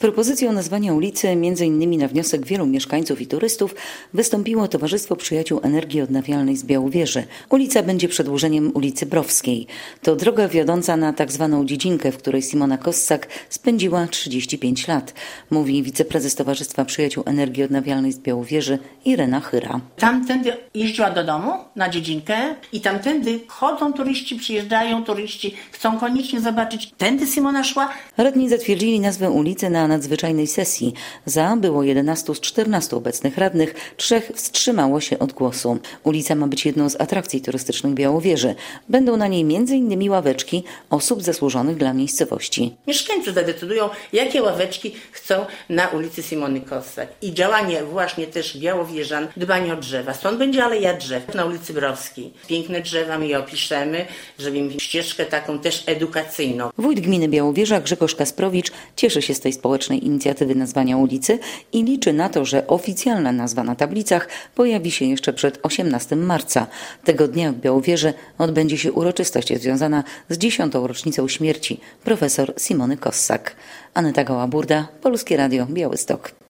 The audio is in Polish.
propozycją nazwania ulicy, m.in. na wniosek wielu mieszkańców i turystów, wystąpiło Towarzystwo Przyjaciół Energii Odnawialnej z Białowieży. Ulica będzie przedłużeniem ulicy Browskiej. To droga wiodąca na tzw. dziedzinkę, w której Simona Kossak spędziła 35 lat, mówi wiceprezes Towarzystwa Przyjaciół Energii Odnawialnej z Białowieży Irena Chyra. Tamtędy jeździła do domu na dziedzinkę i tamtędy chodzą turyści, przyjeżdżają turyści, chcą koniecznie zobaczyć. Tędy Simona szła. Radni zatwierdzili nazwę ulicy na nadzwyczajnej sesji. Za było 11 z 14 obecnych radnych, 3 wstrzymało się od głosu. Ulica ma być jedną z atrakcji turystycznych Białowieży. Będą na niej m.in. ławeczki osób zasłużonych dla miejscowości. Mieszkańcy zadecydują, jakie ławeczki chcą na ulicy Simony Kossak. I działanie właśnie też białowieżan, dbanie o drzewa. Stąd będzie Aleja Drzew na ulicy Browskiej. Piękne drzewa, my je opiszemy, żeby mieć ścieżkę taką też edukacyjną. Wójt gminy Białowieża Grzegorz Kasprowicz cieszy się z tej społecznej inicjatywy nazwania ulicy i liczy na to, że oficjalna nazwa na tablicach pojawi się jeszcze przed 18 marca. Tego dnia w Białowieży odbędzie się uroczystość związana z 10. rocznicą śmierci profesor Simony Kossak. Aneta Gołała-Burda, Polskie Radio, Białystok.